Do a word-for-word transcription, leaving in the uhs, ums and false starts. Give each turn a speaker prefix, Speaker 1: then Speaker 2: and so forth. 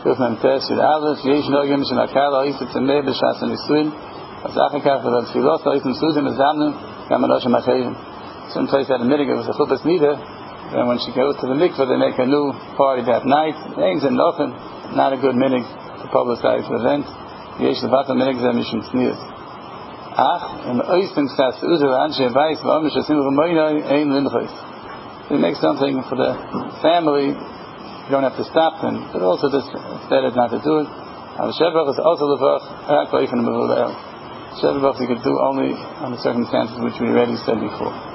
Speaker 1: Hilf mem test with alles, yesh no gem shna kala is it me be shas nisuin. As achakaf with the filos is nisuin zamnen, kamalosh machayim. Some place at the middle was a chuppah nida, and when she goes to the mikveh, they make a new party that night. Things and nothing, not a good minig to publicize the event. Yesh levatam minig zeh mishum tznius. Ach, in the oistim sas uzer anshe vais v'amish asim v'moinoi ein limchos. We make something for the family. You don't have to stop them, but also this it's better not to do it. And the shevach is also levach rak v'oifen mevulel. Shevach you could do only on the circumstances which we already said before.